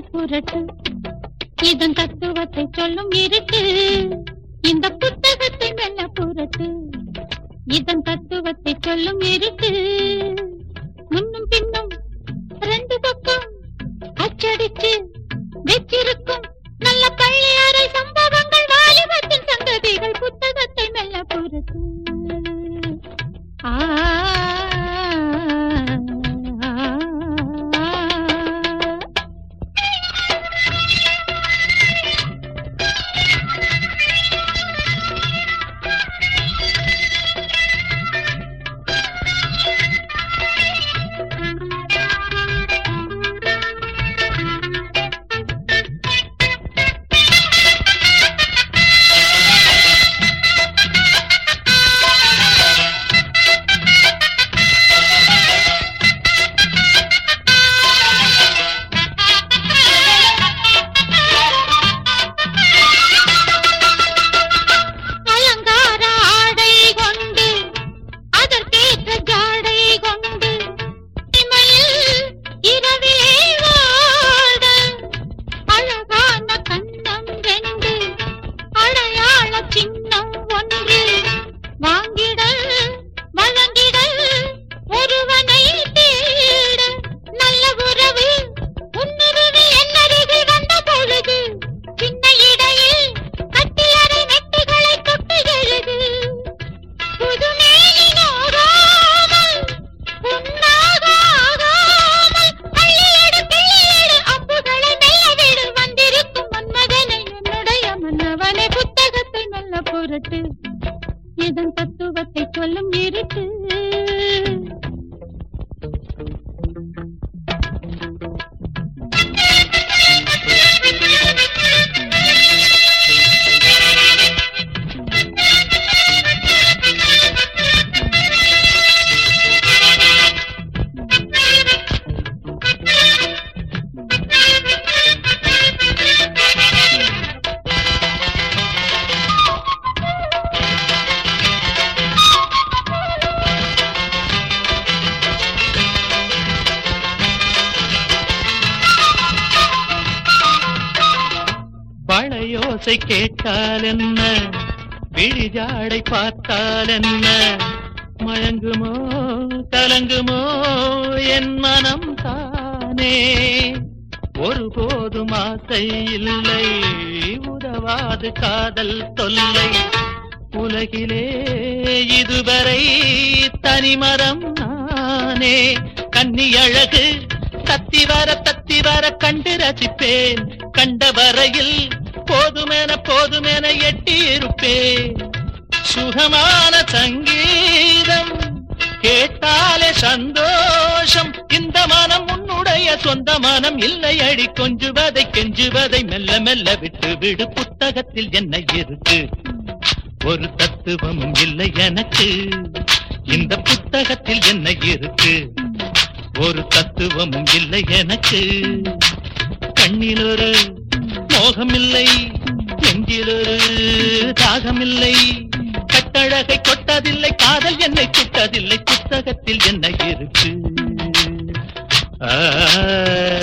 புரட்டு இதன் தத்துவத்தை சொல்லும் இருக்கு இந்த புத்தகத்தை மெல்ல புரட்டு இதன் தத்துவத்தை சொல்லும் இருக்கு முன்னும் பின்னும் ரெண்டு பக்கம் அச்சடிச்சு வெச்சிருக்கும் நல்ல பள்ளி அறை சம்பவங்கள் வாலிபத்தின் சங்கதிகள் புத்தகத்தை மெல்ல புரட்டு இதன் தத்துவத்தை சொல்லும் இருக்கு பழையோசை கேட்டால் என்ன விழிஜாடை பார்த்தால் என்ன மயங்குமோ கலங்குமோ என் மனம் தானே ஒருபோதும் ஆசை இல்லை உதவாது காதல் தொல்லை உலகிலே இதுவரை தனிமரம் நானே கன்னி அழகு தத்தி வர கண்டு ரசிப்பேன் கண்ட வரையில் போதுமென எட்டி இருப்பேன் சுகமான சங்கீதம் கேட்டாலே சந்தோஷம் இந்த மனம் உன்னுடைய சொந்த மனம் இல்லை அடி கொஞ்சுவதை கெஞ்சுவதை மெல்ல மெல்ல விட்டு விடு புத்தகத்தில் என்ன இருக்கு ஒரு தத்துவமும் இல்லை எனக்கு இந்த புத்தகத்தில் என்ன இருக்கு ஒரு தத்துவமும் இல்லை எனக்கு கண்ணில் ஒரு மோகமில்லை நெஞ்சிலொரு தாகமில்லை கட்டழகை கொட்டதில்லை காதல் என்னை சுட்டதில்லை புத்தகத்தில் என்ன இருக்கு